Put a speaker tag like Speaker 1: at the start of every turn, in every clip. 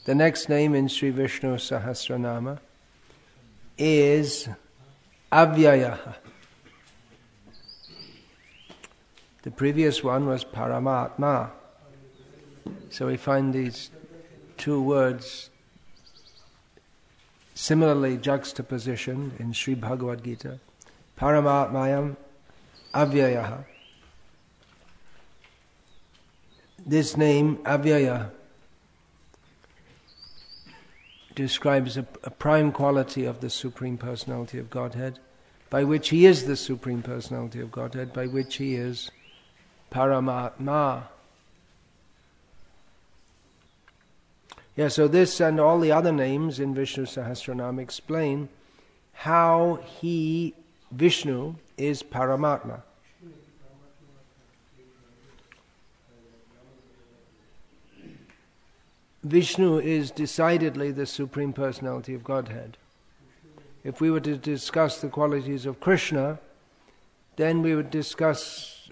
Speaker 1: The next name in Sri Vishnu Sahasranama is Avyaya. The previous one was Paramatma. So we find these two words similarly juxtapositioned in Sri Bhagavad Gita. Paramatmayam Avyaya. This name, Avyaya, describes a prime quality of the Supreme Personality of Godhead, by which He is the Supreme Personality of Godhead, by which He is Paramatma. Yeah, so this and all the other names in Vishnu Sahasranam explain how He, Vishnu, is Paramatma. Vishnu is decidedly the Supreme Personality of Godhead. If we were to discuss the qualities of Krishna, then we would discuss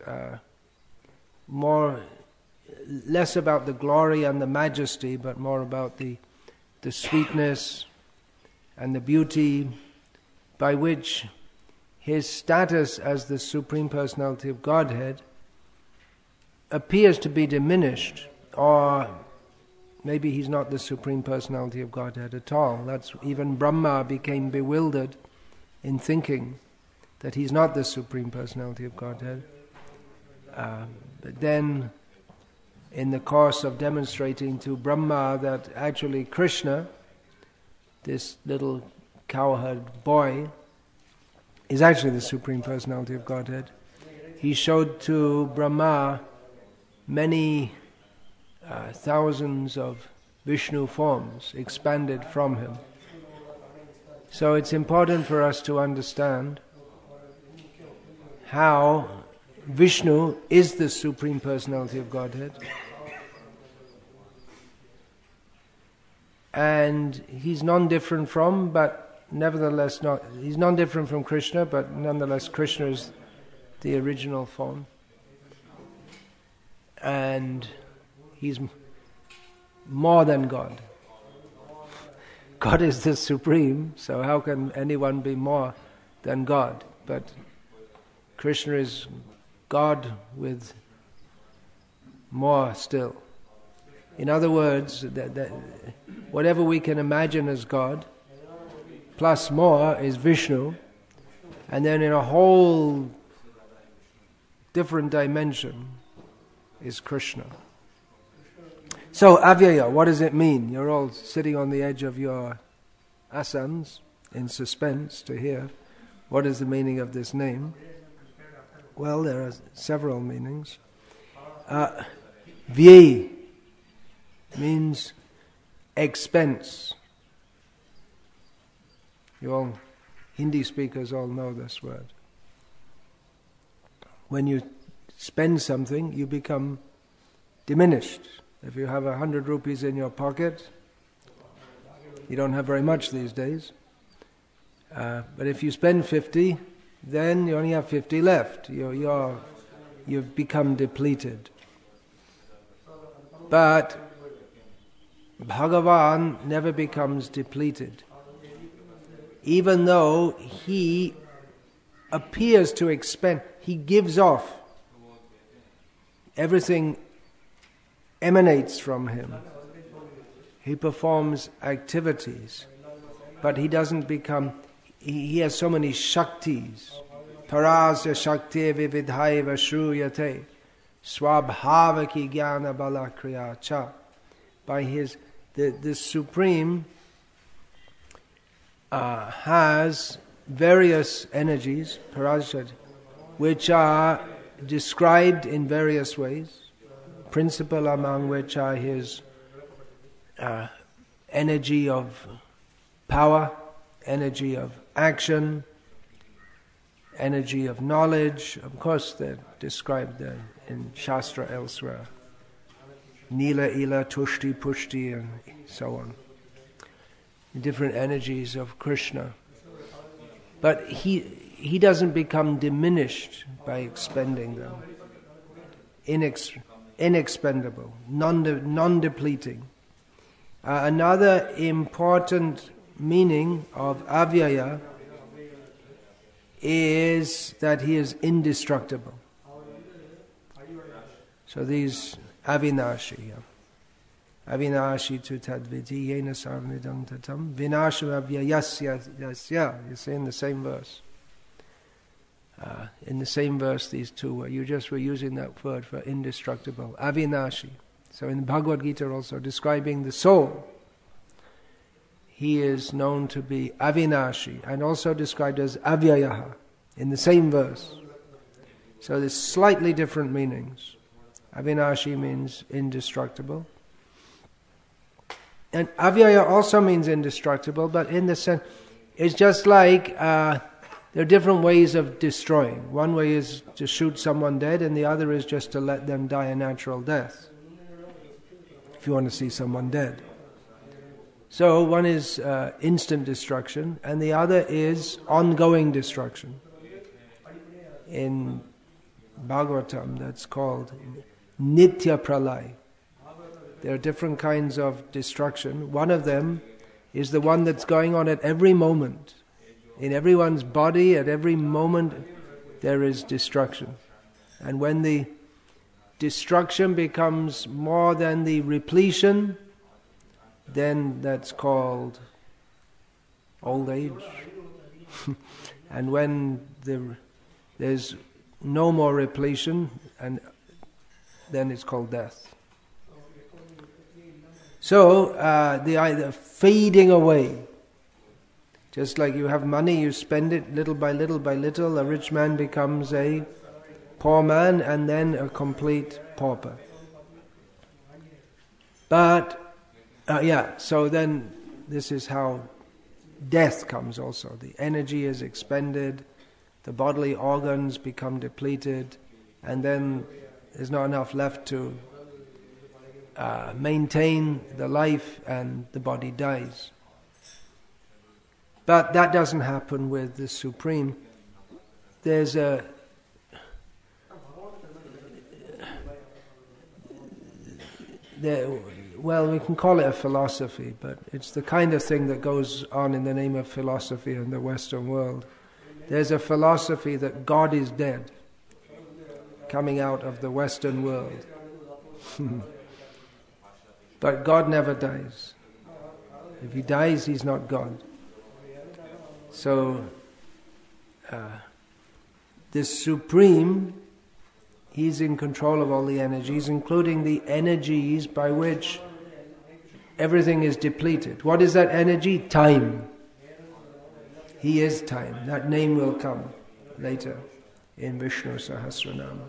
Speaker 1: less about the glory and the majesty, but more about the sweetness and the beauty by which His status as the Supreme Personality of Godhead appears to be diminished, or maybe He's not the Supreme Personality of Godhead at all. That's even Brahma became bewildered in thinking that He's not the Supreme Personality of Godhead. But then, in the course of demonstrating to Brahma that actually Krishna, this little cowherd boy, is actually the Supreme Personality of Godhead, he showed to Brahma many thousands of Vishnu forms expanded from him. So it's important for us to understand how Vishnu is the Supreme Personality of Godhead, and He's non-different from, but nevertheless not, He's non-different from Krishna, but nonetheless Krishna is the original form, and He's more than God. God is the Supreme, so how can anyone be more than God? But Krishna is God with more still. In other words, whatever we can imagine as God, plus more is Vishnu, and then in a whole different dimension is Krishna. So, Avyaya, what does it mean? You're all sitting on the edge of your asans in suspense to hear what is the meaning of this name. Well, there are several meanings. Vyay means expense. You all, Hindi speakers all know this word. When you spend something, you become diminished. If you have 100 rupees in your pocket, you don't have very much these days. But if you spend 50, then you only have 50 left. You've become depleted. But Bhagavan never becomes depleted. Even though He appears to expend, He gives off. Everything emanates from Him. He performs activities, but He doesn't become, He has so many shaktis. Parasya shakti vividhaiva shruyate swabhavaki jnana balakriya cha. By His, the Supreme has various energies, parasya, which are described in various ways, principal among which are His energy of power, energy of action, energy of knowledge. Of course, they're described in Shastra elsewhere. Nila, Ila, Tushti, Pushti, and so on. Different energies of Krishna. But he doesn't become diminished by expending them. Inexpendable, non-depleting. Another important meaning of Avyaya is that he is indestructible. So these Avinashi. Avinashi tu tadviti yena sarnidam tatam vinashu avyayasya. You see in the same verse. In the same verse, these two, you just were using that word for indestructible. Avinashi. So in the Bhagavad Gita also, describing the soul, he is known to be Avinashi, and also described as Avyayaha in the same verse. So there's slightly different meanings. Avinashi means indestructible. And Avyaya also means indestructible, but in the sense, it's just like there are different ways of destroying. One way is to shoot someone dead, and the other is just to let them die a natural death, if you want to see someone dead. So one is instant destruction, and the other is ongoing destruction. In Bhagavatam, that's called Nitya Pralay. There are different kinds of destruction. One of them is the one that's going on at every moment. In everyone's body, at every moment, there is destruction. And when the destruction becomes more than the repletion, then that's called old age. And when there's no more repletion, and then it's called death. So the fading away. Just like you have money, you spend it little by little by little. A rich man becomes a poor man, and then a complete pauper. But so then this is how death comes also. The energy is expended, the bodily organs become depleted, and then there's not enough left to maintain the life, and the body dies. But that doesn't happen with the Supreme. There's we can call it a philosophy, but it's the kind of thing that goes on in the name of philosophy in the Western world. There's a philosophy that God is dead, coming out of the Western world. But God never dies. If he dies, he's not God. So, this Supreme, he's in control of all the energies, including the energies by which everything is depleted. What is that energy? Time. He is time. That name will come later in Vishnu Sahasranama.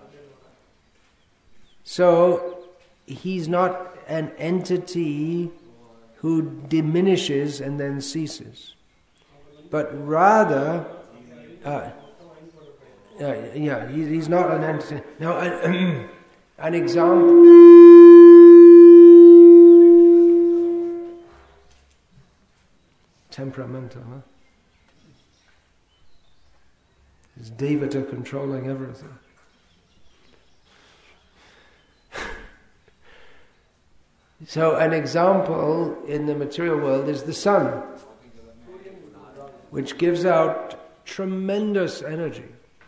Speaker 1: So, he's not an entity who diminishes and then ceases, but rather, he's not an entity. Now, an example. Temperamental, huh? Is Devata controlling everything? So an example in the material world is the sun, which gives out tremendous energy.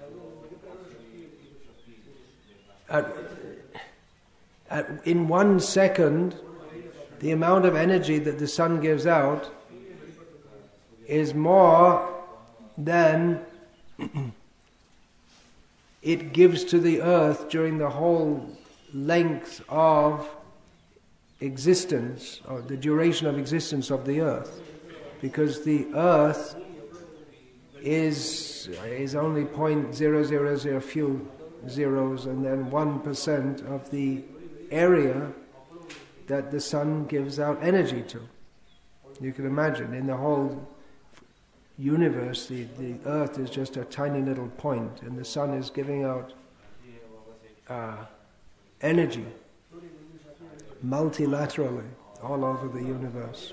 Speaker 1: In 1 second, the amount of energy that the sun gives out is more than it gives to the earth during the whole length of existence, or the duration of existence of the earth, because the earth is only 0.000 few zeros, and then 1% of the area that the sun gives out energy to. You can imagine, in the whole universe, the earth is just a tiny little point, and the sun is giving out energy multilaterally all over the universe.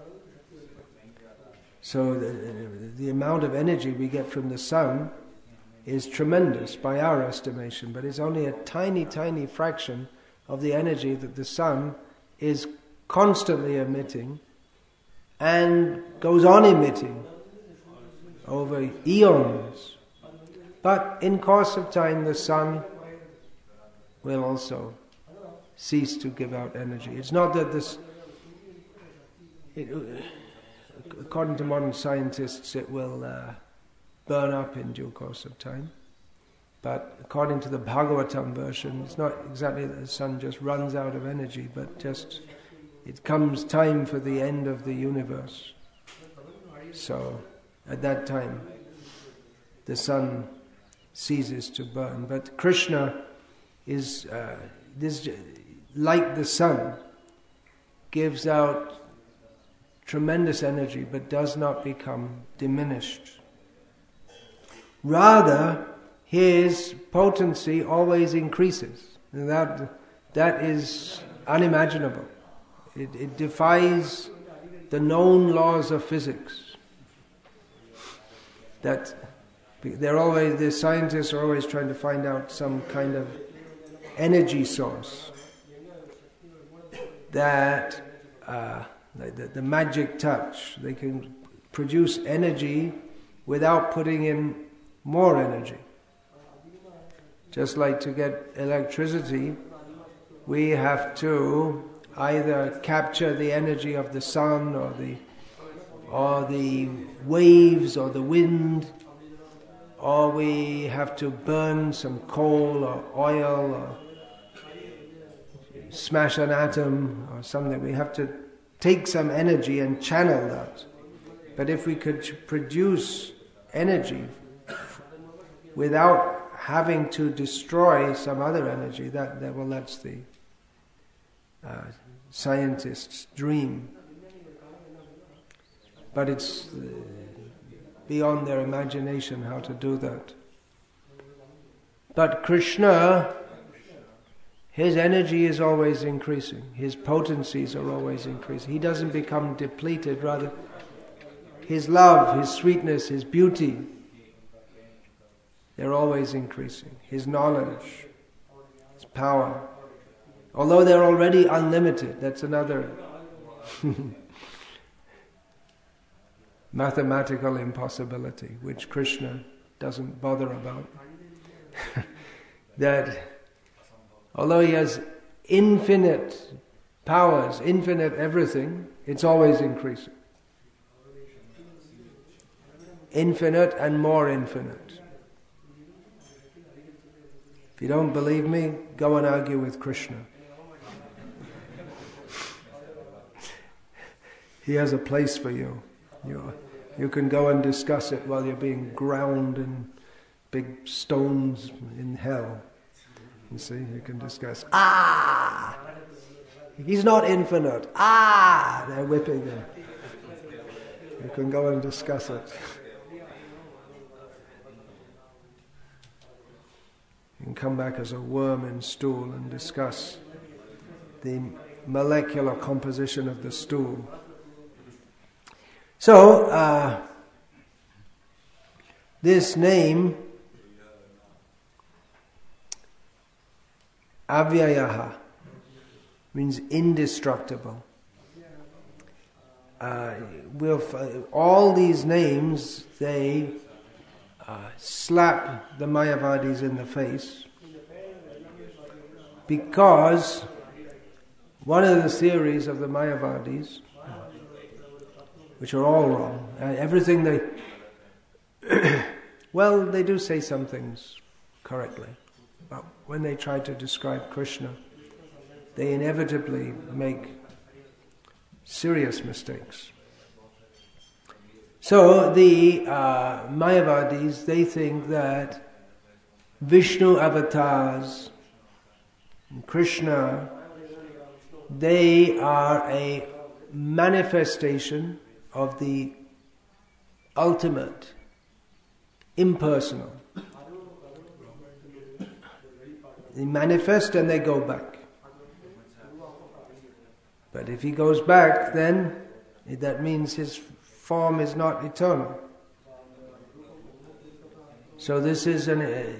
Speaker 1: So the amount of energy we get from the sun is tremendous by our estimation, but it's only a tiny, tiny fraction of the energy that the sun is constantly emitting and goes on emitting over eons. But in course of time the sun will also cease to give out energy. It's not that according to modern scientists, it will burn up in due course of time. But according to the Bhagavatam version, it's not exactly that the sun just runs out of energy, but just it comes time for the end of the universe. So at that time, the sun ceases to burn. But Krishna is like the sun, gives out tremendous energy but does not become diminished. Rather, his potency always increases. That is unimaginable. It defies the known laws of physics. That the scientists are always trying to find out some kind of energy source that the magic touch. They can produce energy without putting in more energy. Just like to get electricity, we have to either capture the energy of the sun or the waves or the wind, or we have to burn some coal or oil or smash an atom or something. We have to take some energy and channel that. But if we could produce energy without having to destroy some other energy, that's the scientist's dream. But it's beyond their imagination how to do that. But Krishna, his energy is always increasing. His potencies are always increasing. He doesn't become depleted. Rather, his love, his sweetness, his beauty, they're always increasing. His knowledge, his power. Although they're already unlimited, that's another mathematical impossibility, which Krishna doesn't bother about. That although he has infinite powers, infinite everything, it's always increasing. Infinite and more infinite. If you don't believe me, go and argue with Krishna. He has a place for you. You can go and discuss it while you're being ground in big stones in hell. You see, you can discuss. He's not infinite. They're whipping him. You can go and discuss it. You can come back as a worm in stool and discuss the molecular composition of the stool. So, this name, Avyayaha, means indestructible. All these names, they slap the Mayavadis in the face, because one of the theories of the Mayavadis, which are all wrong, everything they they do say some things correctly, but when they try to describe Krishna, they inevitably make serious mistakes. So the Mayavadis, they think that Vishnu avatars, Krishna, they are a manifestation of the ultimate, impersonal. They manifest and they go back. But if he goes back, then that means his form is not eternal. So this is it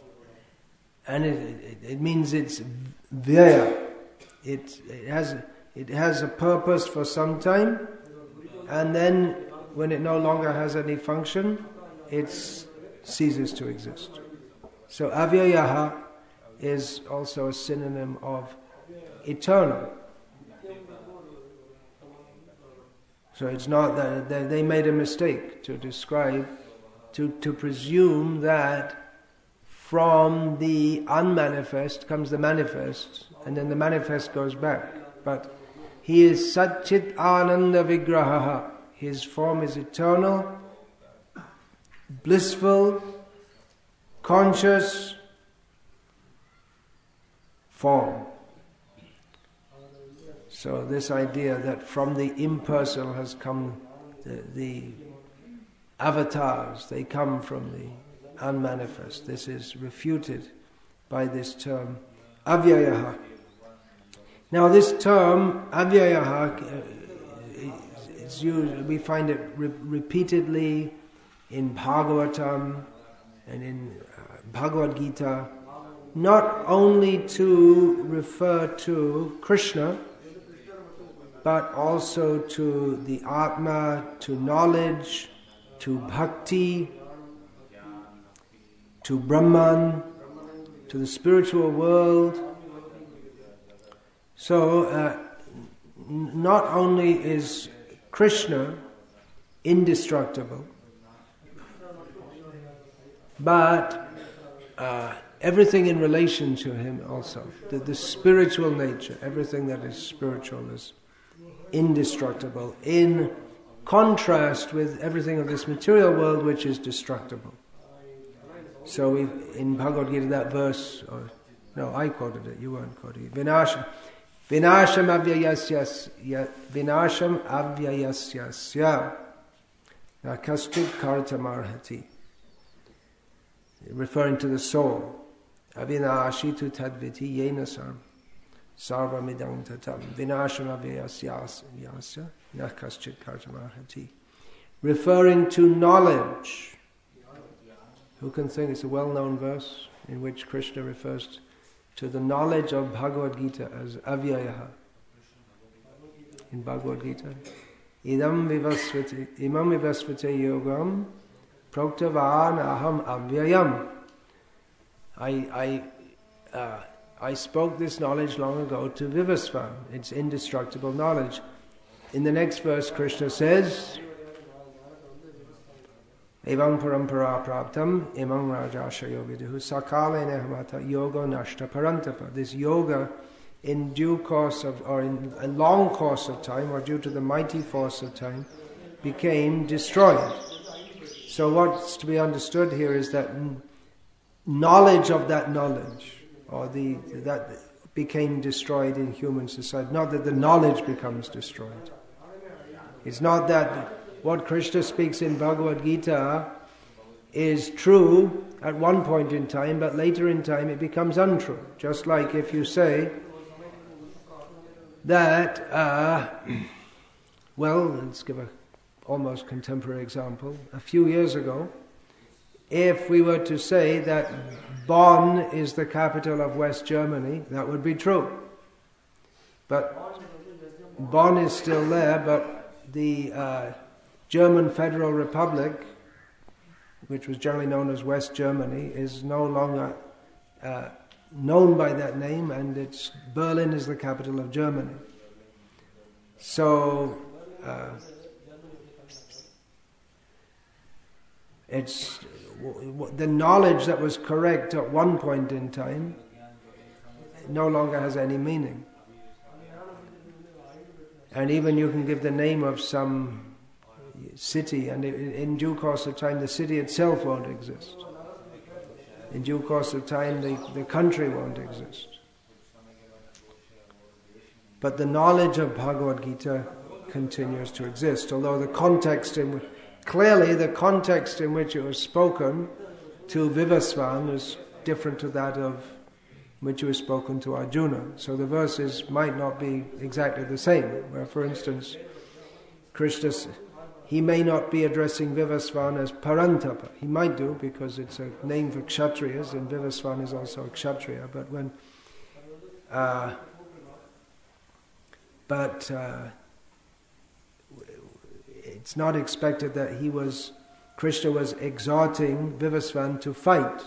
Speaker 1: means it's vyaya. It It has a purpose for some time, and then when it no longer has any function, it ceases to exist. So avyayaha is also a synonym of eternal. So it's not that they made a mistake to describe, to presume that from the unmanifest comes the manifest, and then the manifest goes back. But he is Satchit Ananda Vigraha. His form is eternal, blissful, conscious form. So this idea that from the impersonal has come the avatars, they come from the unmanifest. This is refuted by this term, avyayaha. Now this term, avyayaha, is used, we find it repeatedly in Bhagavatam and in Bhagavad Gita, not only to refer to Krishna, but also to the Atma, to knowledge, to bhakti, to Brahman, to the spiritual world. So, not only is Krishna indestructible, but everything in relation to him also. The spiritual nature, everything that is spiritual is indestructible, in contrast with everything of this material world which is destructible. So in Bhagavad Gita, that verse, I quoted it, you weren't quoting it. Vinasham avyayasyasya na kaschid kartamarhati. Referring to the soul. Avinashitu tadviti yenasam sarvamidam tatam. Vinasham avyayasyasya na kaschid kartamarhati. Referring to knowledge. Who can think it's a well-known verse in which Krishna refers to the knowledge of Bhagavad Gita as avyayaha. In Bhagavad Gita, imam vivasvate yogam proktavan aham avyayam. I spoke this knowledge long ago to Vivasvan. It's indestructible knowledge. In the next verse, Krishna says, Evam parampara praptam imam rajashayo viduhu sakale nehmata yoga nashta parantapa. This yoga, in due course of, or in a long course of time, or due to the mighty force of time, became destroyed. So what's to be understood here is that knowledge of that knowledge, or that became destroyed in human society. Not that the knowledge becomes destroyed. It's not that what Krishna speaks in Bhagavad Gita is true at one point in time, but later in time it becomes untrue. Just like if you say that, let's give an almost contemporary example. A few years ago, if we were to say that Bonn is the capital of West Germany, that would be true. But Bonn is still there, but the German Federal Republic, which was generally known as West Germany, is no longer known by that name, and Berlin is the capital of Germany. So it's the knowledge that was correct at one point in time no longer has any meaning. And even you can give the name of some city, and in due course of time the city itself won't exist. In due course of time the country won't exist. But the knowledge of Bhagavad Gita continues to exist, although the context in which it was spoken to Vivasvan is different to that of which was spoken to Arjuna. So the verses might not be exactly the same. Where, for instance, Krishna, he may not be addressing Vivasvan as Parantapa. He might do, because it's a name for Kshatriyas, and Vivasvan is also a Kshatriya. But but it's not expected that Krishna was exhorting Vivasvan to fight.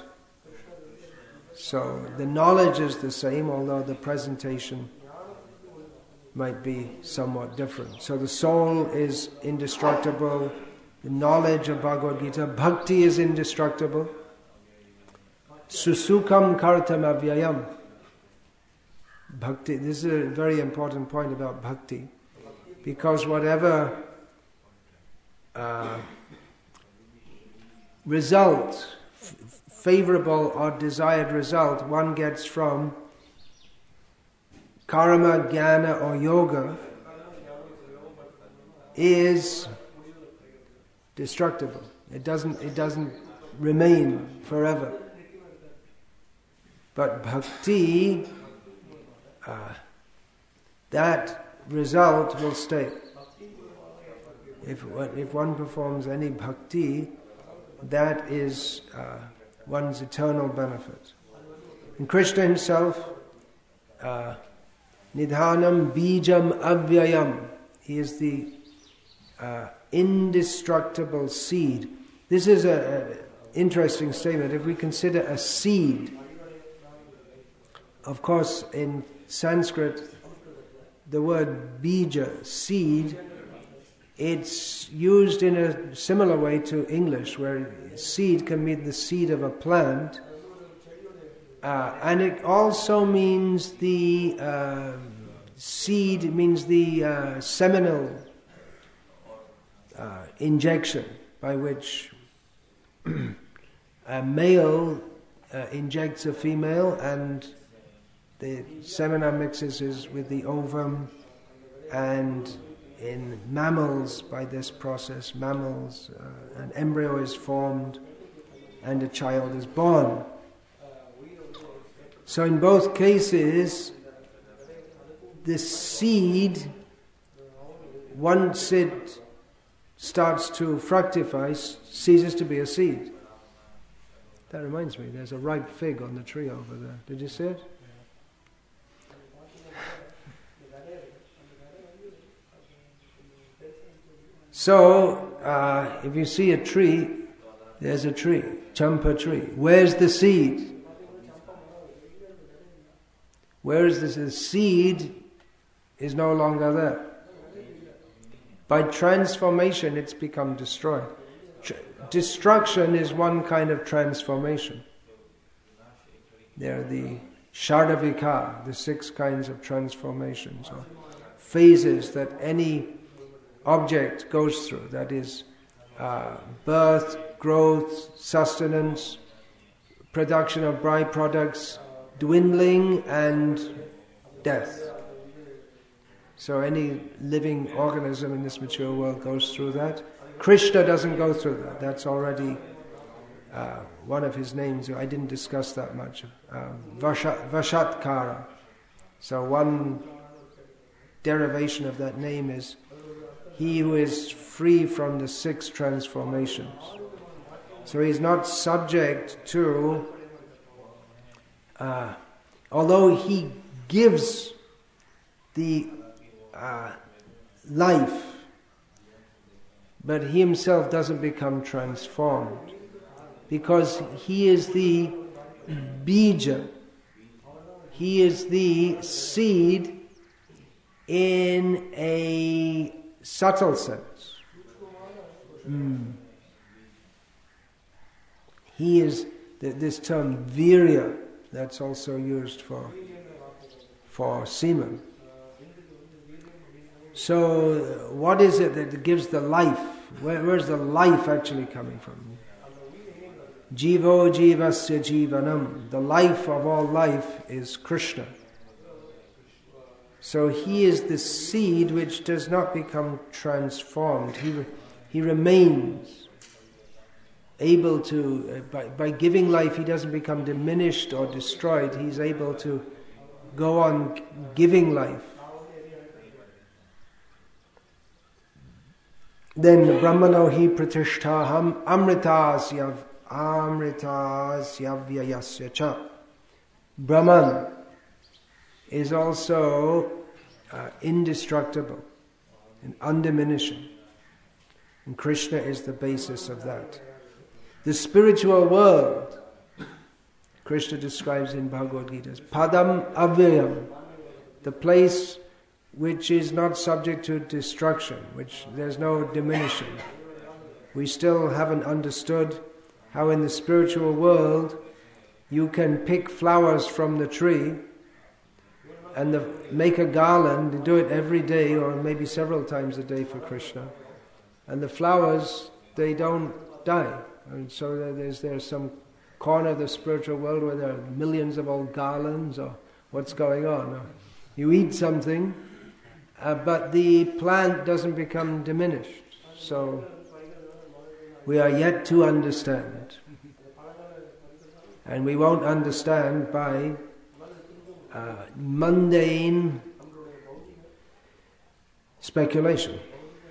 Speaker 1: So the knowledge is the same, although the presentation might be somewhat different. So the soul is indestructible, the knowledge of Bhagavad Gita, bhakti is indestructible. Susukam kartam avyayam. Bhakti, this is a very important point about bhakti, because whatever result, favorable or desired result one gets from karma, jnana or yoga is destructible. It doesn't remain forever. But bhakti, that result will stay. If one performs any bhakti, that is one's eternal benefit. And Krishna himself, nidhanam bijam avyayam, he is the indestructible seed. This is an interesting statement. If we consider a seed, of course in Sanskrit the word bija, seed, it's used in a similar way to English, where seed can mean the seed of a plant, and it also means the seed means the seminal injection by which a male injects a female, and the semina mixes with the ovum, and in mammals, by this process, an embryo is formed and a child is born. So in both cases, the seed, once it starts to fructify, ceases to be a seed. That reminds me, there's a ripe fig on the tree over there. Did you see it? So, if you see a tree, there's a tree, champa tree. Where's the seed? Where is this? The seed is no longer there. By transformation, it's become destroyed. Destruction is one kind of transformation. There are the Shardavika, the 6 kinds of transformations, or phases that any object goes through. That is birth, growth, sustenance, production of byproducts, dwindling, and death. So any living organism in this material world goes through that. Krishna doesn't go through that. That's already one of his names. I didn't discuss that much. Vashatkara. So one derivation of that name is he who is free from the 6 transformations. So he's not subject to, although he gives the life, but he himself doesn't become transformed, because he is the bija, he is the seed in a subtle sense. He is this term virya, that's also used for semen. So what is it that gives the life? Where's the life actually coming from? Jivo jivasya jivanam. The life of all life is Krishna. So he is the seed which does not become transformed. He remains able to, by giving life, he doesn't become diminished or destroyed. He's able to go on giving life. Then Brahmano hi pratishtaham amritasya vyayasya cha. Brahman is also indestructible and undiminishing. And Krishna is the basis of that. The spiritual world, Krishna describes in Bhagavad Gita as Padam Avyayam, the place which is not subject to destruction, which there's no diminishing. We still haven't understood how in the spiritual world you can pick flowers from the tree and make a garland, do it every day or maybe several times a day for Krishna. And the flowers, they don't die. And so there's some corner of the spiritual world where there are millions of old garlands, or what's going on. Or you eat something, but the plant doesn't become diminished. So we are yet to understand. And we won't understand by mundane speculation,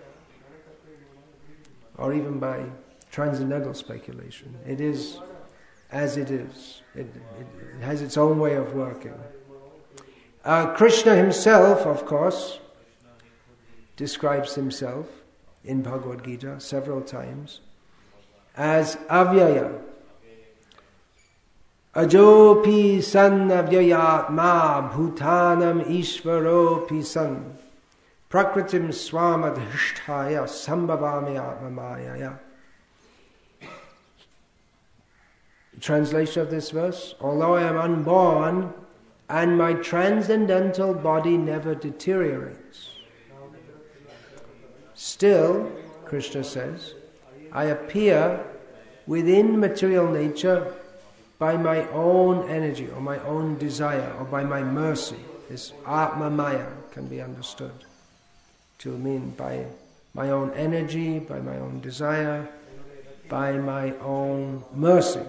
Speaker 1: or even by transcendental speculation. It is as it is. It has its own way of working. Krishna himself, of course, describes himself in Bhagavad Gita several times as Avyaya. Ajopi san avyayatma bhutanam ishvaropi san prakritim swamadhisthaya sambhavami atmamayaya. Translation of this verse: although I am unborn and my transcendental body never deteriorates, still, Krishna says, I appear within material nature by my own energy or my own desire or by my mercy. This Atma Maya can be understood to mean by my own energy, by my own desire, by my own mercy.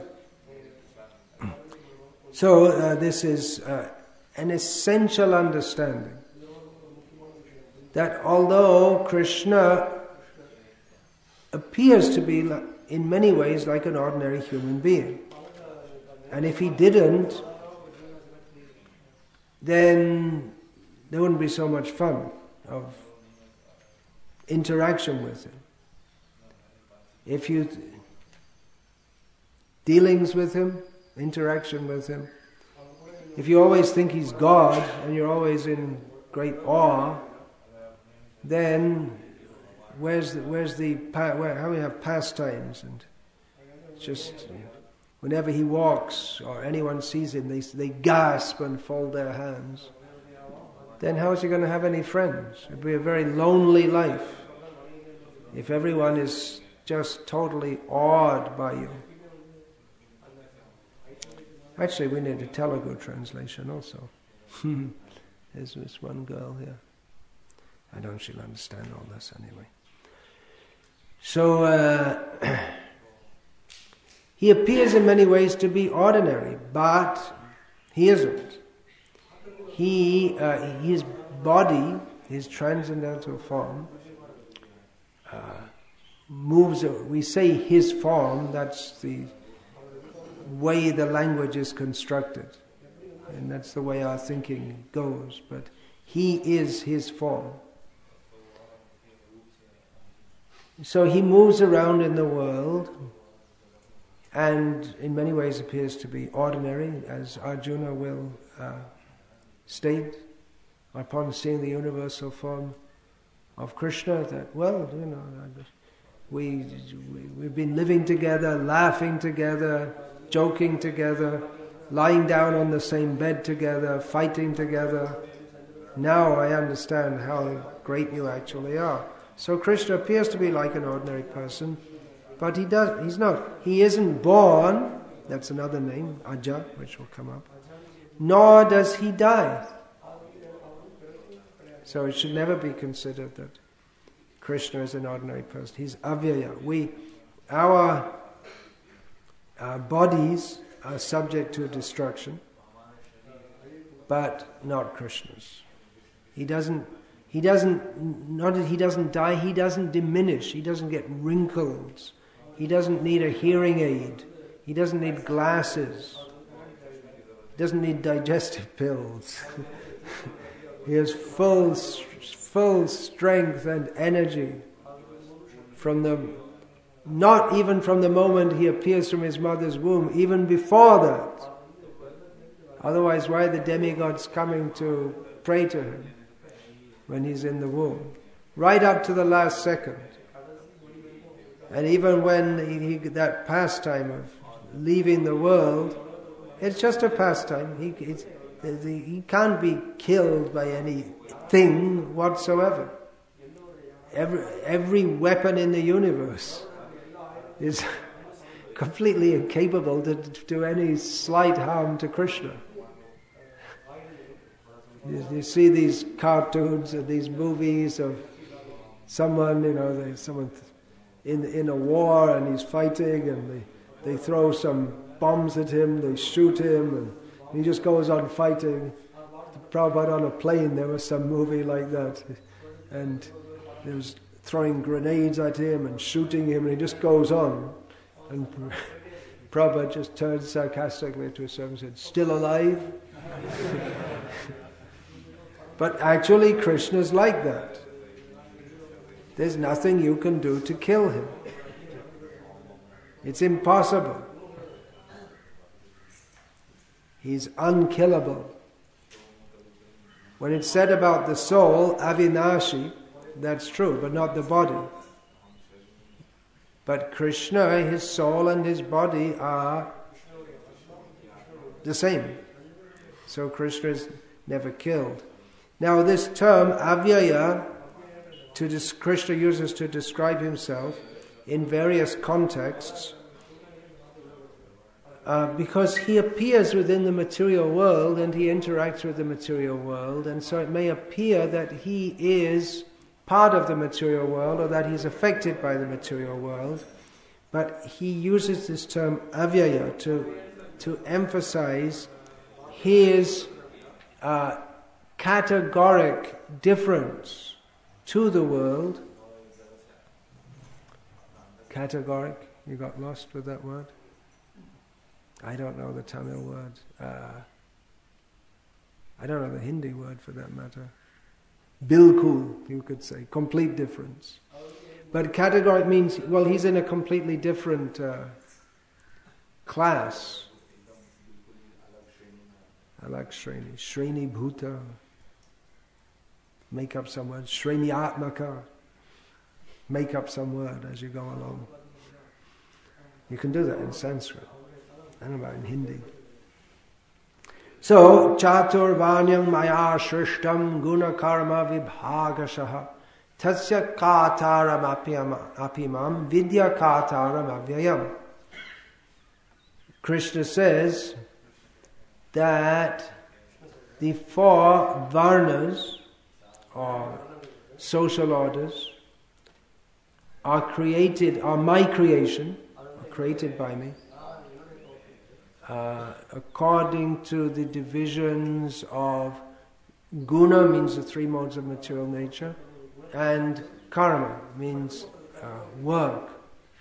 Speaker 1: So this is an essential understanding that although Krishna appears to be in many ways like an ordinary human being, and if he didn't, then there wouldn't be so much fun of interaction with him. If you dealings with him, interaction with him, if you always think he's God and you're always in great awe, then how we have pastimes, and just whenever he walks or anyone sees him, they gasp and fold their hands. Then how is he going to have any friends? It'd be a very lonely life if everyone is just totally awed by you. Actually, we need a Telugu translation also. There's this one girl here. I don't think she'll understand all this anyway. So, he appears in many ways to be ordinary, but he isn't. His body, his transcendental form, moves. We say his form, that's the way the language is constructed, and that's the way our thinking goes, but he is his form. So he moves around in the world and in many ways appears to be ordinary, as Arjuna will state upon seeing the universal form of Krishna, that, well, we've been living together, laughing together, joking together, lying down on the same bed together, fighting together. Now I understand how great you actually are. So Krishna appears to be like an ordinary person, but he isn't born, that's another name, Aja, which will come up, nor does he die. So it should never be considered that Krishna is an ordinary person. He's Avyaya. Our bodies are subject to destruction, but not Krishna's. He doesn't die, he doesn't diminish, he doesn't get wrinkles, he doesn't need a hearing aid, he doesn't need glasses, he doesn't need digestive pills. He has full strength and energy not even from the moment he appears from his mother's womb, even before that. Otherwise, why are the demigods coming to pray to him when he's in the womb? Right up to the last second. And even when that pastime of leaving the world, it's just a pastime. He can't be killed by anything whatsoever. Every weapon in the universe is completely incapable to do any slight harm to Krishna. You see these cartoons and these movies of someone, someone in a war and he's fighting and they throw some bombs at him, they shoot him and he just goes on fighting. Prabhupada on a plane, there was some movie like that, and there was throwing grenades at him and shooting him, and he just goes on. And Prabhupada just turned sarcastically to his servant and said, "Still alive?" But actually Krishna's like that. There's nothing you can do to kill him. It's impossible. He's unkillable. When it's said about the soul, avinashi, that's true, but not the body. But Krishna, his soul and his body are the same. So Krishna is never killed. Now this term, avyaya, Krishna uses to describe himself in various contexts, because he appears within the material world and he interacts with the material world, and so it may appear that he is part of the material world or that he's affected by the material world, but he uses this term avyaya to emphasize his categoric difference to the world. Categoric, you got lost with that word? I don't know the Tamil word. I don't know the Hindi word for that matter. Bilkul, you could say, complete difference. But categoric means, well, he's in a completely different class. Alag Shreni, Shreni Bhuta. Make up some word. Shreni Atmaka. Make up some word as you go along. You can do that in Sanskrit. I don't know about in Hindi. So, Chatur Vanyam Maya Shrishtam Guna Karma Vibhagashaha Tasya Kataram Apimam Vidya Kataram Avyayam. Krishna says that the four varnas, or social orders, are my creation, are created by me, according to the divisions of guna, means the three modes of material nature, and karma, means work.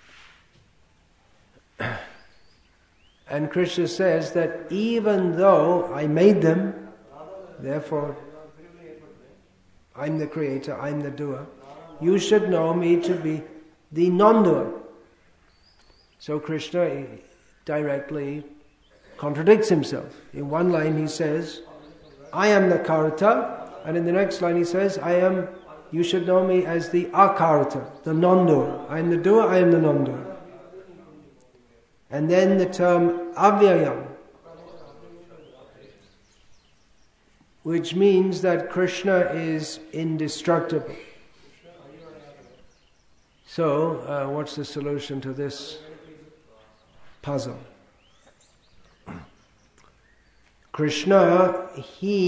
Speaker 1: And Krishna says that even though I made them, therefore I'm the creator, I'm the doer, you should know me to be the non-doer. So Krishna directly contradicts himself. In one line he says, I am the karta, and in the next line he says, you should know me as the akarta, the non-doer. I am the doer, I am the non-doer. And then the term avyayam, which means that Krishna is indestructible. So, what's the solution to this puzzle? Krishna,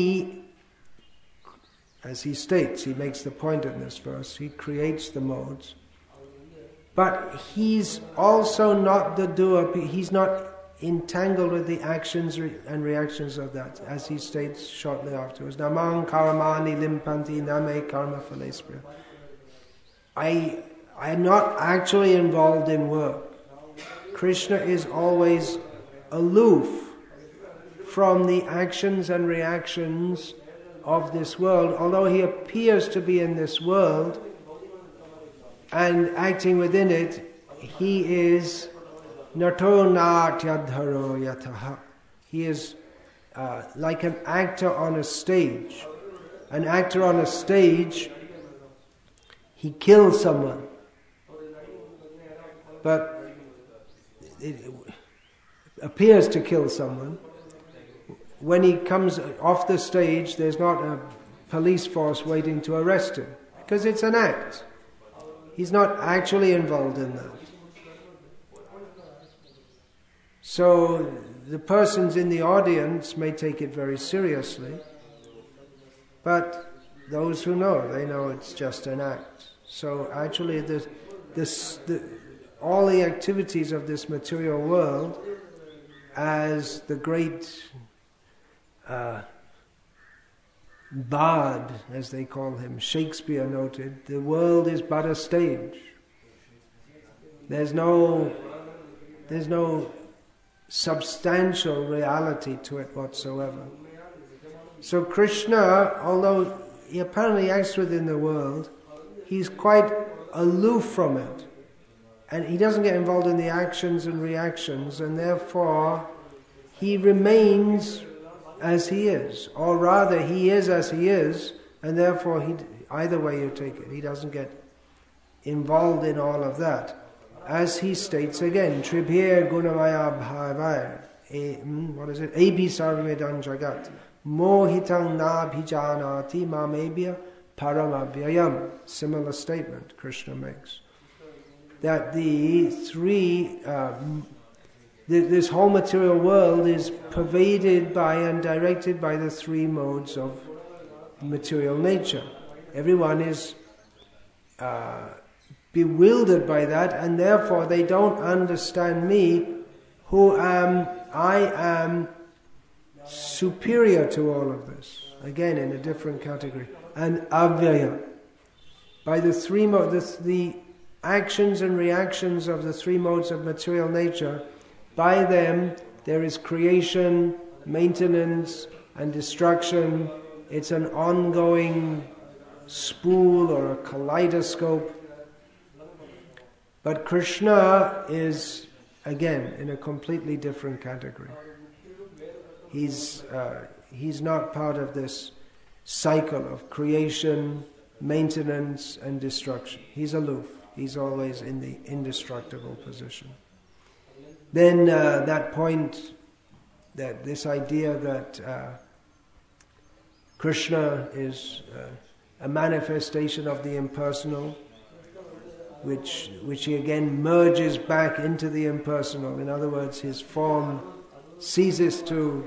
Speaker 1: as he states, he makes the point in this verse, he creates the modes, but he's also not the doer, he's not entangled with the actions and reactions of that, as he states shortly afterwards. Namang karamani limpanti name karma phalespriya. I am not actually involved in work. Krishna is always aloof from the actions and reactions of this world, although he appears to be in this world and acting within it, he is nato natyadharo yataha. He is like an actor on a stage. An actor on a stage, he kills someone, but it appears to kill someone. When he comes off the stage, there's not a police force waiting to arrest him, because it's an act. He's not actually involved in that. So the persons in the audience may take it very seriously, but those who know, they know it's just an act. So actually all the activities of this material world, as the great bard, as they call him, Shakespeare noted, the world is but a stage. There's no substantial reality to it whatsoever. So Krishna, although he apparently acts within the world, he's quite aloof from it. And he doesn't get involved in the actions and reactions, and therefore he remains as he is. Or rather, he is as he is, and therefore, either way you take it, he doesn't get involved in all of that. As he states again, Tribhir Gunamaya Bhavaya, what is it? Abhi Sarvamedam Jagat, Mohitang Nabhijanati Mamebhya Paramavyayam. Similar statement Krishna makes. That the three, this whole material world is pervaded by and directed by the three modes of material nature. Everyone is bewildered by that, and therefore they don't understand me, who I am superior to all of this. Again, in a different category. And avyaya. By the three modes, the actions and reactions of the three modes of material nature, by them there is creation, maintenance, and destruction. It's an ongoing spool or a kaleidoscope. But Krishna is, again, in a completely different category. He's not part of this cycle of creation, maintenance, and destruction. He's aloof. He's always in the indestructible position. Then that point, that this idea that Krishna is a manifestation of the impersonal, which he again merges back into the impersonal. In other words, his form ceases to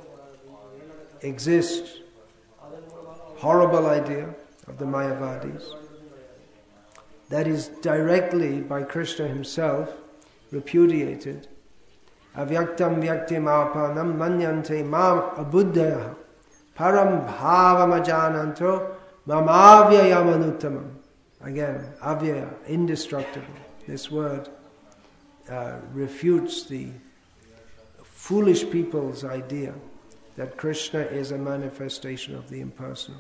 Speaker 1: exist. Horrible idea of the Mayavadis. That is directly by Krishna himself repudiated. Avyaktam vyaktim apanam manyante mam abuddhaya param bhavamajananto mamavyayamanutamam. Again, avyaya, indestructible. This word refutes the foolish people's idea that Krishna is a manifestation of the impersonal.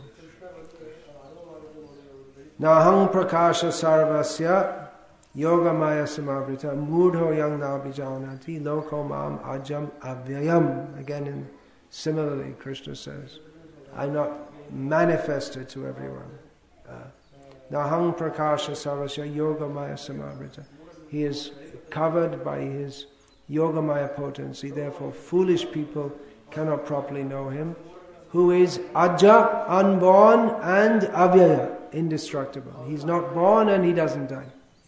Speaker 1: Nahang prakasha sarvasya yogamaya samavrita mudho yang nabhijanati loko mam ajam avyayam. Again, similarly, Krishna says, I'm not manifested to everyone. Nahang prakasha sarvasya yogamaya samavrita. He is covered by his yogamaya potency, therefore foolish people cannot properly know him, who is aja, unborn, and avyaya, indestructible. He's not born and he doesn't die.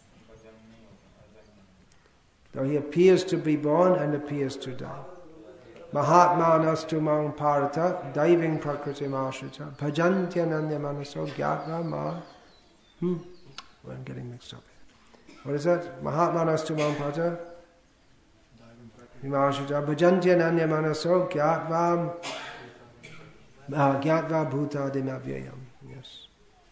Speaker 1: Though he appears to be born and appears to die. Mahatma nastu mang parata daiving prakriti mashrita bhajantyananya manaso gyatva ma. I'm getting mixed up here. What is that? Mahatma nastu mang parata bhajantyananya manaso gyatva bhuta dimavyayam. Yes.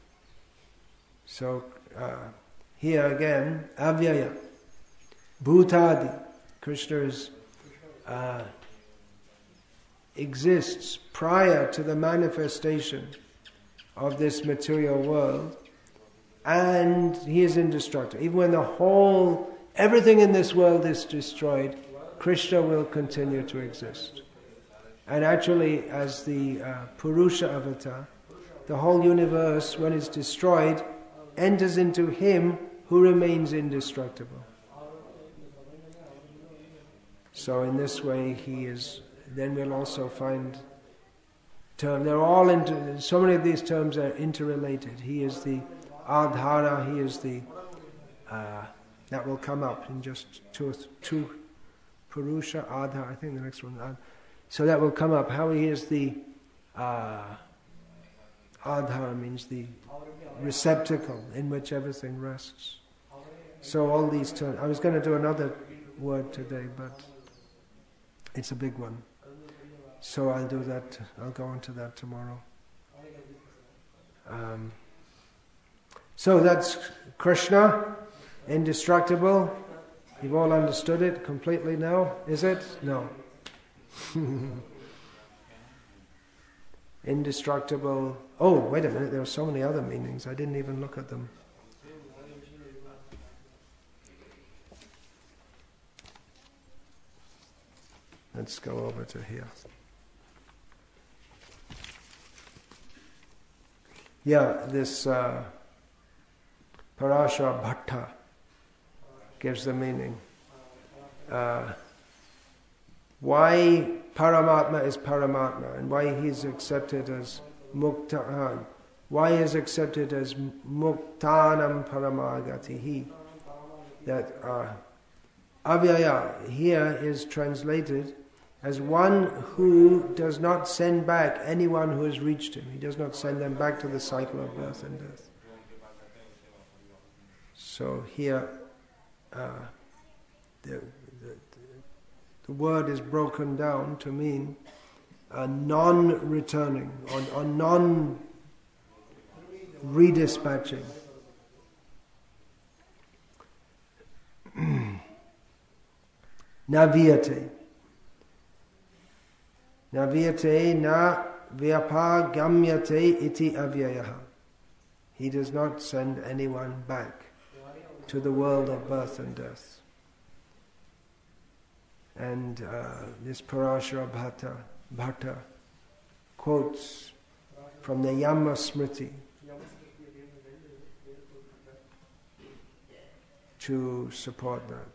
Speaker 1: So here again, avyaya, bhutadi. Krishna is exists prior to the manifestation of this material world, and he is indestructible. Even when everything in this world is destroyed, Krishna will continue to exist. And actually, as the Purusha avatar, the whole universe, when it's destroyed, enters into him who remains indestructible. So in this way, then we'll also find they're all so many of these terms are interrelated. He is the Adhara, he is the that will come up in just two Purusha, Adhara, I think the next one. So that will come up. How he is the Adhara means the receptacle in which everything rests. So all these terms. I was going to do another word today, but it's a big one. So I'll do that. I'll go on to that tomorrow. So that's Krishna, indestructible. You've all understood it completely now, is it? No. Indestructible. Oh, wait a minute, there are so many other meanings. I didn't even look at them. Let's go over to here. Yeah, this Parashara Bhatta gives the meaning. Why Paramatma is Paramatma and why he is accepted as Muktahan. Why he is accepted as Muktanam Paramagatihi. That Avyaya here is translated as one who does not send back anyone who has reached him. He does not send them back to the cycle of birth and death. So here the word is broken down to mean a non-returning or non-redispatching. Naviyate. Naviyate na vyapagamyate iti avyayaha. He does not send anyone back to the world of birth and death. And this Parashara Bhatta quotes from the Yama Smriti to support that.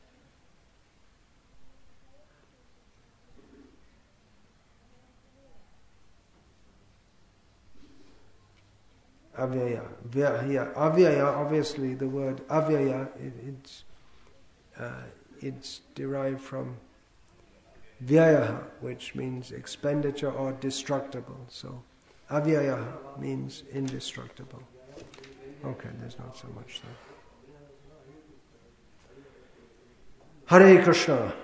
Speaker 1: Avyaya. Avyaya, obviously the word avyaya, it's derived from vyayaha, which means expenditure or destructible. So avyayaha means indestructible. Okay, there's not so much there. Hare Krishna.